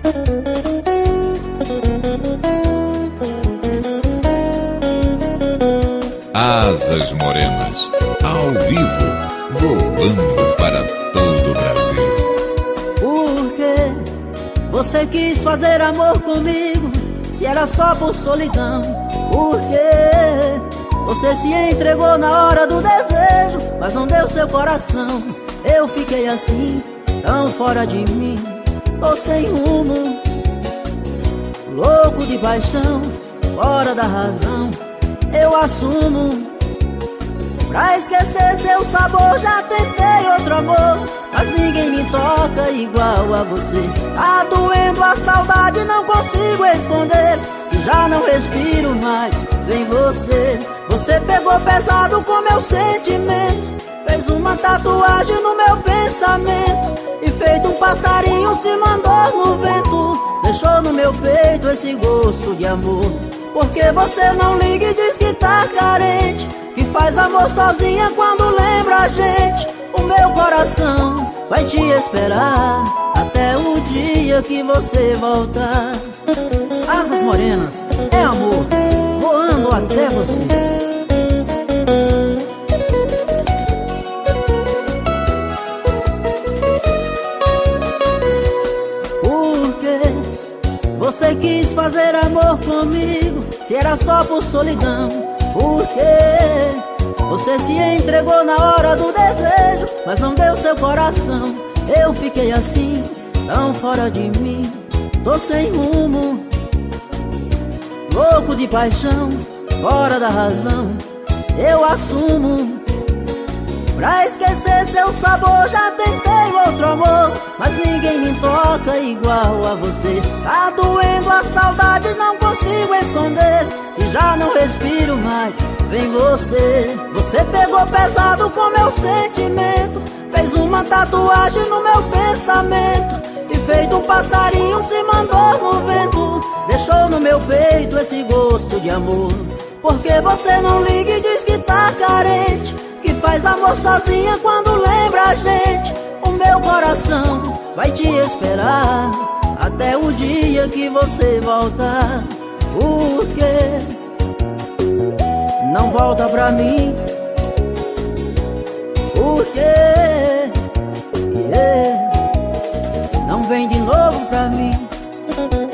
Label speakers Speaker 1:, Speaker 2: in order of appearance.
Speaker 1: Asas Morenas, ao vivo, voando para todo o Brasil.
Speaker 2: Por que você quis fazer amor comigo, se era só por solidão? Por que você se entregou na hora do desejo, mas não deu seu coração? Eu fiquei assim, tão fora de mim, tô sem rumo, louco de paixão, fora da razão. Eu assumo, pra esquecer seu sabor já tentei outro amor, mas ninguém me toca igual a você. Tá doendo a saudade, não consigo esconder, que já não respiro mais sem você. Você pegou pesado com meu sentimento, fez uma tatuagem no meu pensamento, e feito um passarinho se mandou no vento, deixou no meu peito esse gosto de amor. Porque você não liga e diz que tá carente, que faz amor sozinha quando lembra a gente. O meu coração vai te esperar até o dia que você voltar. Asas Morenas é amor, voando até você. Você quis fazer amor comigo, se era só por solidão? Por quê? Você se entregou na hora do desejo, mas não deu seu coração. Eu fiquei assim, tão fora de mim, tô sem rumo, louco de paixão, fora da razão. Eu assumo, pra esquecer seu sabor já tentei outro amor, mas ninguém me toca igual a você. Tá doendo a saudade, não consigo esconder, e já não respiro mais sem você. Você pegou pesado com meu sentimento, fez uma tatuagem no meu pensamento, e feito um passarinho se mandou no vento, deixou no meu peito esse gosto de amor. Porque você não liga e diz que tá carente, que faz amor sozinha quando lembra a gente. O meu coração vai te esperar até o dia que você voltar. Por que não volta pra mim? Por que não vem de novo pra mim?